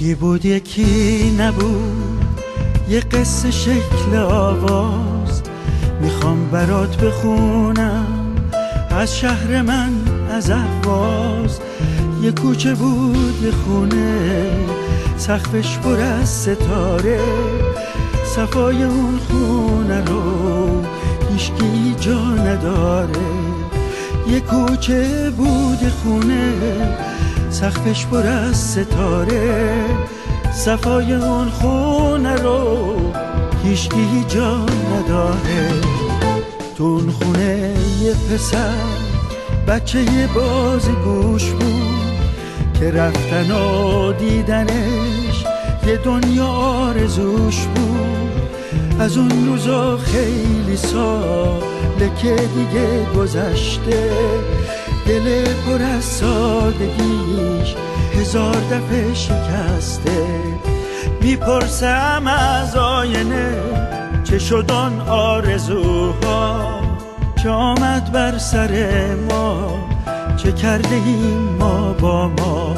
یکی بود یکی نبود، یه قصه شکل آواز میخوام برات بخونم از شهر من، از اهواز. یه کوچه بود یه خونه، سقفش پر از ستاره، صفای اون خونه رو هیچکی جا نداره. یه کوچه بود یه خونه، سقفش پر از ستاره، صفای اون خونه رو هیچکی جا نداره. تو اون خونه یه پسر بچه یه بازی گوش بود که رفتن و دیدنش یه دنیا آرزوش بود. از اون روزا خیلی ساله که دیگه گذشته، دل پر از سادگیش هزار دفعه شکسته. میپرسم از آینه چه شد آن آرزوها که آمد بر سر ما، چه کرده ایم ما با ما.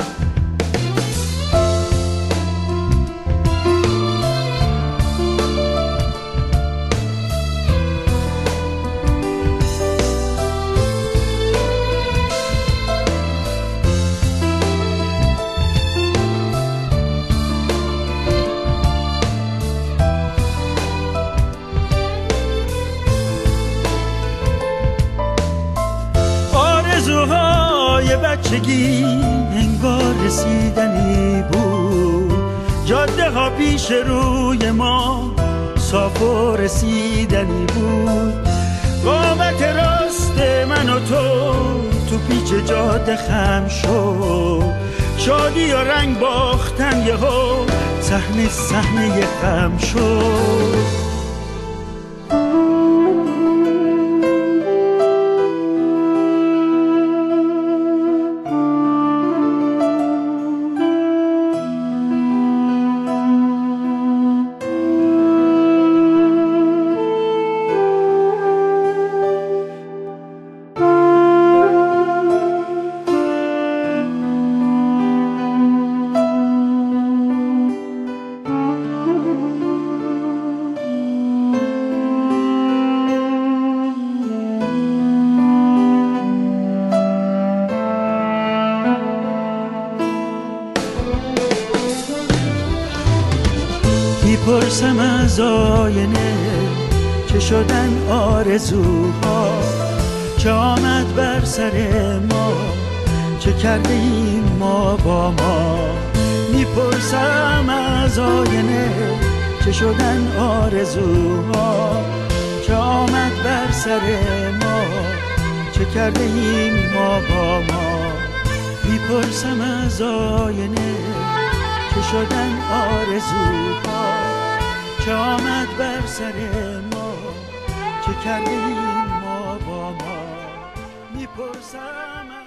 آرزوهای بچگی انگار رسیدنی بود، جاده ها پیش روی ما صاف و رسیدنی بود. قامت راست من و تو پیچ جاده خم شد، شادی و رنگ باختن یهو صحنه غم شد. میپرسم از آینه چه شدن آرزوها که آمد بر سر ما، چه کرده ایم ما با ما. میپرسم از آینه چه شدن آرزوها که آمد بر سر ما، چه کرده ایم ما با ما. میپرسم از آینه چه شدن آرزوها که آمد بر سر ما، چه کرده ایم ما با ما. میپرسم